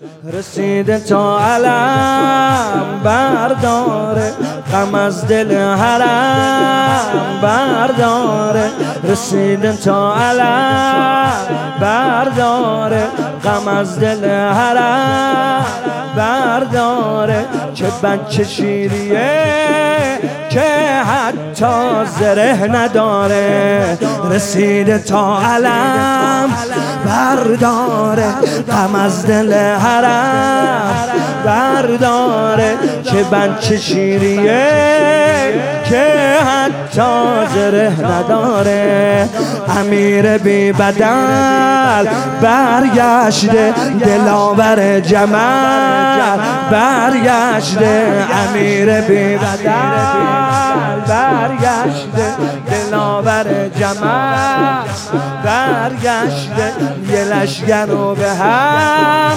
رسیده تا علم برداره، غم از دل حرم برداره. رسیده تا علم برداره، غم از دل حرم برداره. چه بچه شیریه که حتی زره نداره. رسیده تا علم برداره، غم از دل حرم برداره. چه بچه شیریه که حتی زره نداره. امیر بی بدل برگشته، دلاور جمال برگشته. امیر بی بدل برگشته، دلاور جمال برگشته. یه لشگر رو به هم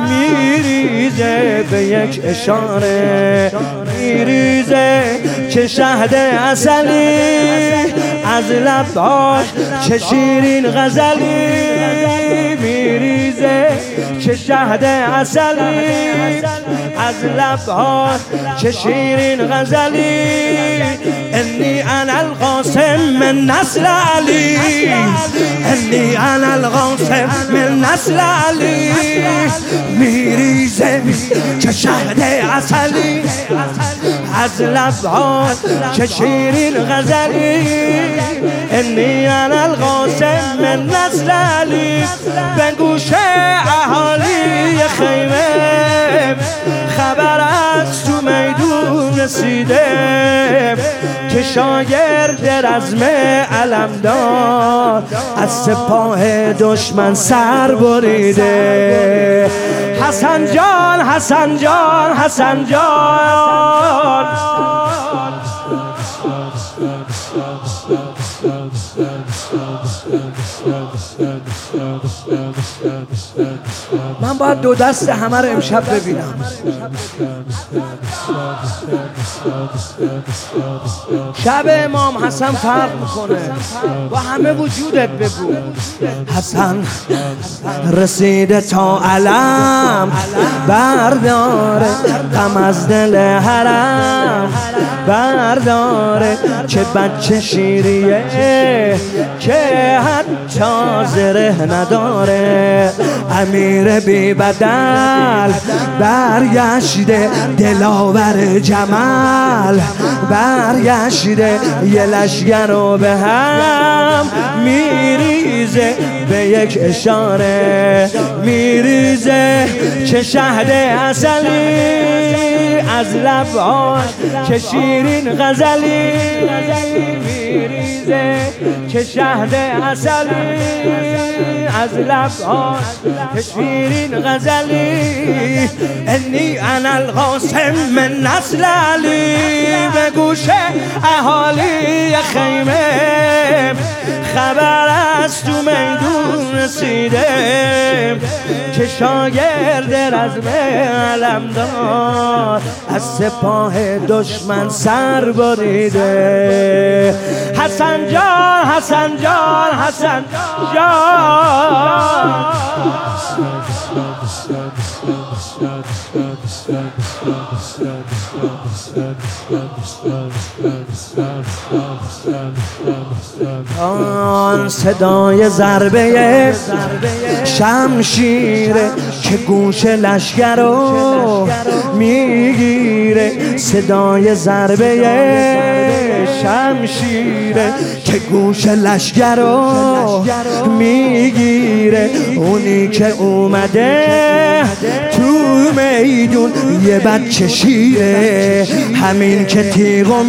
میریزه، به یک اشاره میریزه. چه شهد عسلی از لبهاش، چه شیرین غزلی میریزه. چه شهد عسلی از لبهاش، چه شیرین غزلی. انی انا القاسم من نسل علی، انی انا القاسم من نسل علی. میریزه چه شهد عسلی از لبهاش، چه شیرین غزلی. انی انا القاسم من نسل علی. به گوش اهالی خیمه خبر از تو میدون رسیده، که شاگرد رزم علمدار از سپاه دشمن سر بریده. حسن جان، حسن جان، حسن جان. من باید دو دست همه رو امشب ببینم. شب امام حسن فرق میکنه، با همه وجودت بگو. حسن رسیده تا علم برداره، غم از دل حرم برداره. چه بچه شیریه که حتی زره نداره. امیر بی بدل برگشته، دلاور جمال برگشته. یه لشگر رو به هم میریزه، به یک اشاره میریزه. چه شهد عسلی از لبهاش، چه شیرین غزلی میریزه. چه شهد عسلی از لبهاش، چه شیرین غزلی. انی انا القاسم من نسل علی. به گوش اهالی خیمه خبر از تو میدون رسیده، که شاگرد رزم علمدار از سپاه دشمن سر بریده. حسن جان، حسن جان، حسن جان. آن صدای ضربه شمشیره که گوش لشگر رو میگیره. صدای ضربه شمشیره که گوش لشگر رو میگیره. اونی که اومده تو میدون یه بچه شیره، همین که تیغو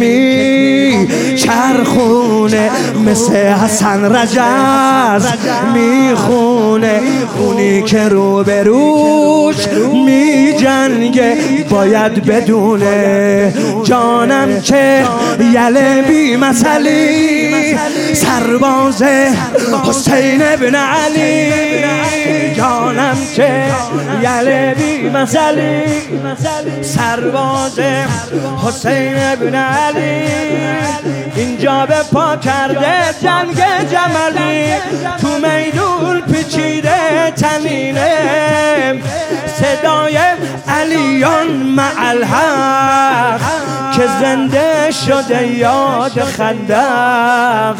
چرخونه، مثل حسن رجز میخونه. اونی که رو به روش میجنگه جنگ باید بدونه جانم که یله بی مثلی سرباز حسین ابن علی جانم که یله بی مثلی سرباز حسین ابن علی اینجا به پا کرده جنگ جملی تو میدون پیچیده تنینه صدای علیان مع الحق که زنده شده یاد خندق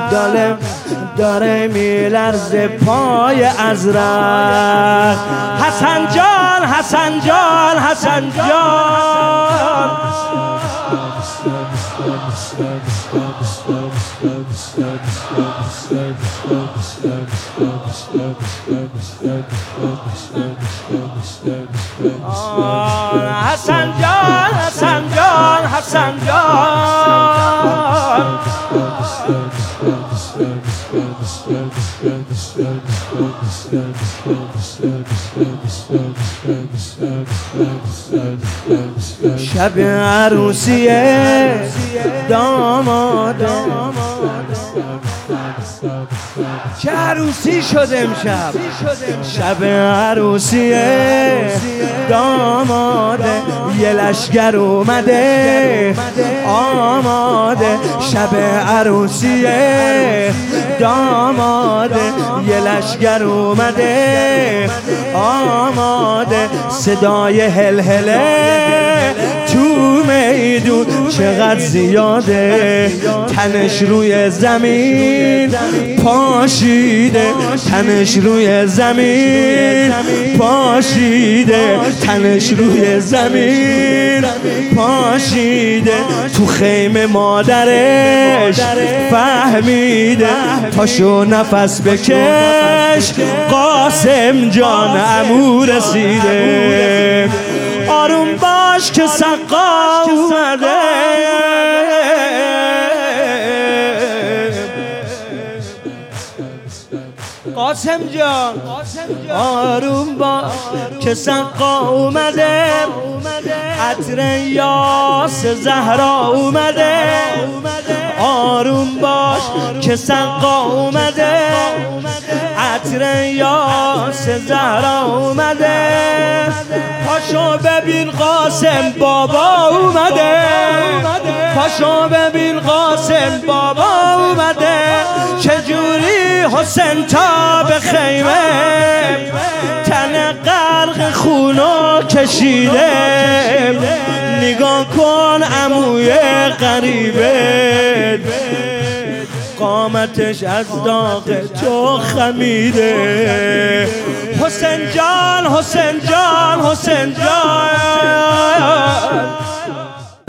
داره میلرزه پای ازرق حسن جان حسن جان حسن جان حسن جان حسن جان حسن جان شب عروسی داماد چه عروسی شد امشب شب عروسی داماده یه لشگر اومده آماده شب عروسی داماده یه لشگر اومده آماده صدای هلهله تو میدون چقدر زیاده تنش روی زمین پاشیده تنش روی زمین پاشیده تنش روی زمین پاشیده تو خیمه مادرش فهمیده پاشو نفس بکش قاسم جان عمو رسیده آروم باش که سقا اومده قاسم جان آروم باش که سقا اومده عطر یاس زهرا اومده آروم باش که سقا اومده عطر یاس زهرا اومده پاشو ببین قاسم بابا اومده پاشو ببین قاسم بابا اومده چجوری حسین تا به خیمه تن غرق خونو کشیده نگاه کن عموی غریبه قامتش از داغ تو خمیده حسین جان حسین جان حسین جان